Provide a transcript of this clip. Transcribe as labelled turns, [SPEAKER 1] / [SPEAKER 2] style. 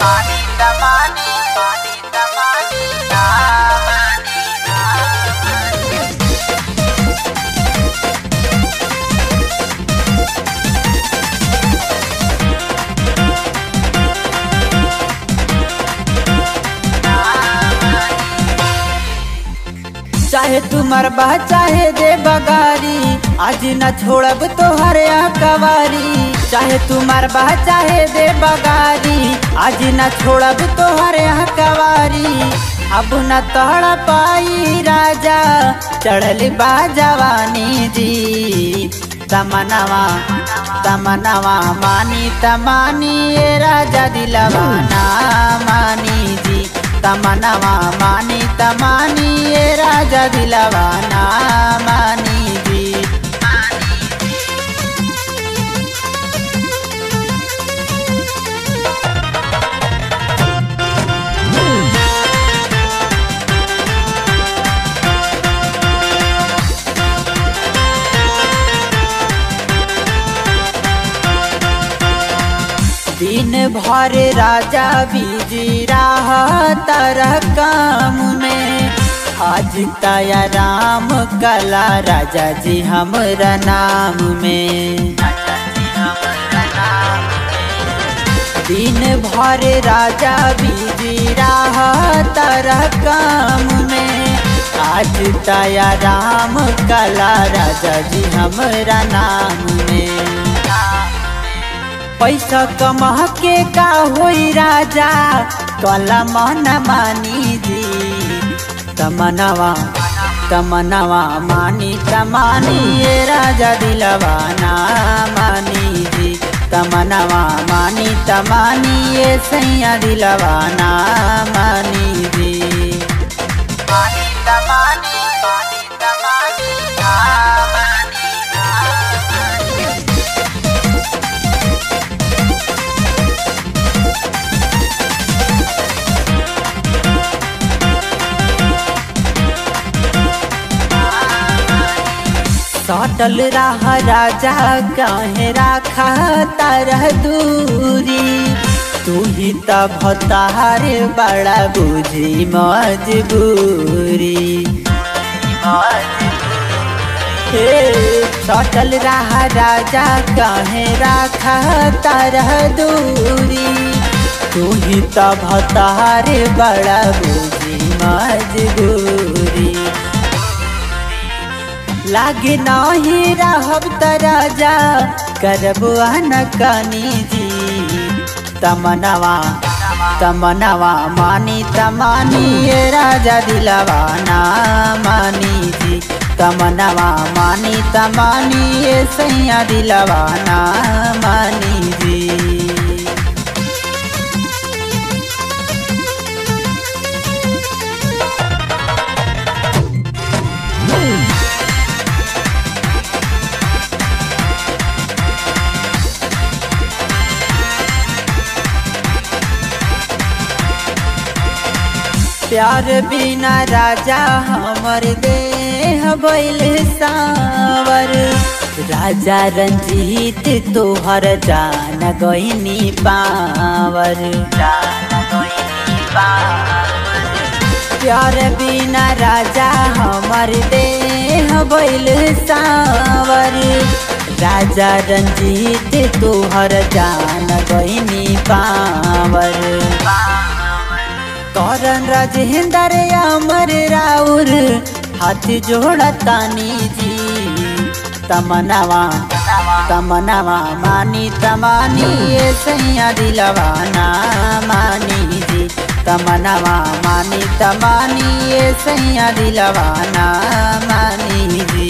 [SPEAKER 1] Mani tamani, mani tamani, na mani na
[SPEAKER 2] चाहे तुम्हार बा चाहे दे बगारी, आज न छोड़ब तोहर कवारी। चाहे तुम्हार बा चाहे दे बगारी, आज न छोड़ब तोहर कवारी। अब न तोड़ पाई राजा चढ़ल बा जवानी जी। तमनवा तमनवा मानी तमानी ये राजा दिलवा ना मानी जी। तमनवा मानी तमानी ये राजा दिलवा ना मानी जी। दिन भर राजा बिजी रहा तरह काम में, आज तया राम कला राजा जी हमरा नाम में। दिन भर राजा बिजी रहा तरह काम में, आज तया राम कला राजा जी हमरा नाम में। पैसा कमा के का होई राजा कला मन मानी जी। तमनवा तमनवा मानी तमानी ये राजा दिलवा ना मानी जी। तमनवा मानी तमानी ये सैया दिलवा ना मानी जी।
[SPEAKER 1] mani tamani, mani tamani, na mani na
[SPEAKER 2] सटल रहा राजा काहे राखा तरह दूरी। तू ही तब भतार बड़ा बुझी मजबूरी। हे सटल रहा राजा काहे राखा तरह दूरी। तू ही तब भतार बड़ा बुझी मजबूरी। लागे नाही रहब त राजा करबो अनकानी जी। तमनवा तमनवा मानी तमानी ये राजा दिलवा ना मानी जी। तमनवा मानी तमानी ये सैया दिलवा ना मानी जी। प्यार बिना राजा हमर देह बैल सावर। राजा रंजीत तोहर जान गईनी पावर। प्यार बिना राजा हमर देह बैल सावर। राजा रंजीत तोहर जान गईनी पावर। करण राजेंद्र अमर राउर हाथ जोड़ा तानी जी। तमनवा तमनवा मानी तमानी ये सैया दिलवा ना मानी जी। तमनवा मानी तमानी ये सैया दिलवा ना मानी जी।